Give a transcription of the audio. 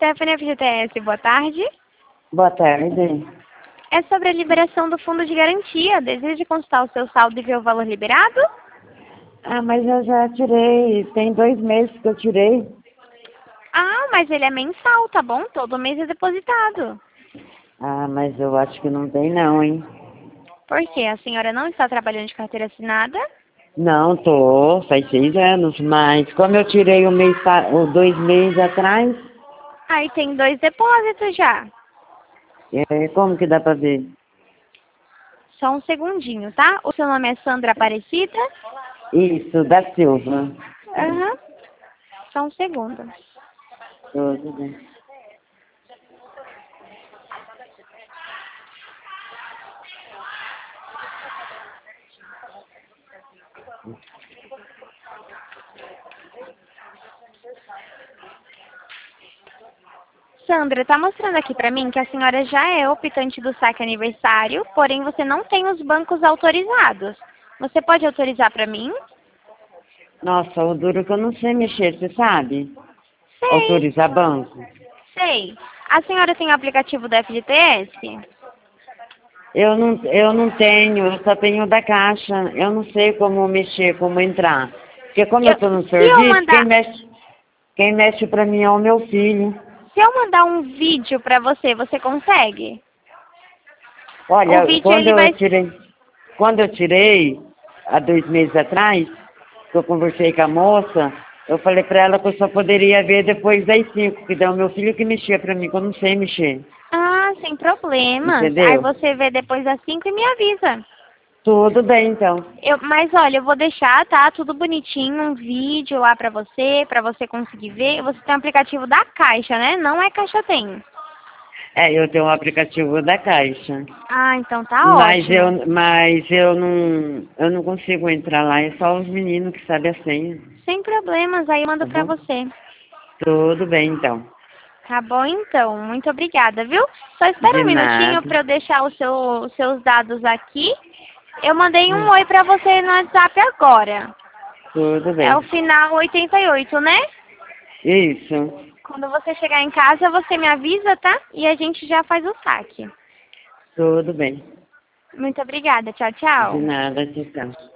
Stephanie, FGTS, boa tarde. Boa tarde. É sobre a liberação do fundo de garantia. Deseja consultar o seu saldo e ver o valor liberado? Ah, mas eu já tirei, tem 2 meses que eu tirei. Ah, mas ele é mensal, tá bom? Todo mês é depositado. Ah, mas eu acho que não tem não, hein? Por quê? A senhora não está trabalhando de carteira assinada? Não, tô, faz 6 anos, mas como eu tirei o 2 meses atrás, Aí tem 2 depósitos já. como que dá pra ver? Só um segundinho, tá? O seu nome é Sandra Aparecida? Isso, da Silva. Aham. Só um segundo. Tudo bem. Sandra, tá mostrando aqui pra mim que a senhora já é optante do saque aniversário, porém você não tem os bancos autorizados. Você pode autorizar pra mim? Nossa, o duro que eu não sei mexer, você sabe? Sei, Autorizar banco. sei. A senhora tem o aplicativo do FGTS? Eu não tenho, eu só tenho o da Caixa. Eu não sei como mexer, como entrar. Porque como eu tô no Se eu serviço, mandar, quem mexe pra mim é o meu filho. se eu mandar um vídeo pra você, você consegue? O Olha, vídeo ele vai... quando eu tirei, há 2 meses atrás, que eu conversei com a moça, eu falei pra ela que eu só poderia ver depois das 5, que daí é o meu filho que mexia pra mim, que eu não sei mexer. Ah, sem problemas. Aí Entendeu? você vê depois das 5 e me avisa. Tudo bem, então. Mas olha, eu vou deixar, tá? Tudo bonitinho, um vídeo lá pra você conseguir ver. Você tem o aplicativo da Caixa, né? Não é Caixa Tem. Eu tenho um aplicativo da Caixa. Ah, então tá ótimo. Mas eu não consigo entrar lá, é só os meninos que sabem a senha, Sem problemas, aí eu tá mando pra bom? você. Tudo bem, então. Tá bom, então. Muito obrigada, viu? Só espera De um minutinho nada. pra eu deixar os seus dados aqui. Eu mandei um Hum, oi pra você no WhatsApp agora. Tudo É bem. o final 88, né? Isso. Quando você chegar em casa, você me avisa, tá? E a gente já faz o saque. Tudo bem. Muito obrigada. Tchau, De tchau. nada, tchau.